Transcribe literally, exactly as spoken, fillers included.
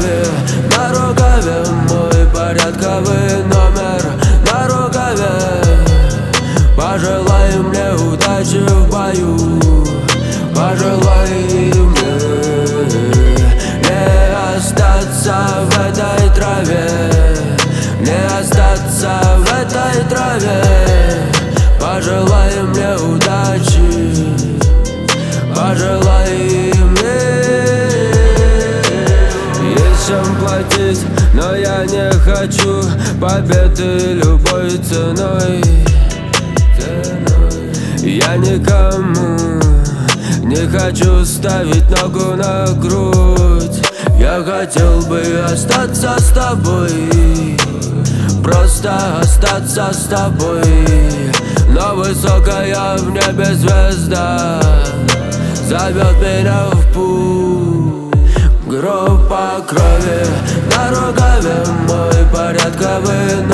крови на рукаве, мой порядковый номер на рукаве. Пожелай мне удачи в бою, пожелай мне не остаться в этой траве, не остаться в этой траве. Пожелай мне удачи, пожелай мне. Есть чем платить, но я не хочу победы любой ценой. Я никому не хочу ставить ногу на грудь. Я хотел бы остаться с тобой, просто остаться с тобой. Но высокая в небе звезда зовет меня в путь. Группа крови на рукаве, мой порядковый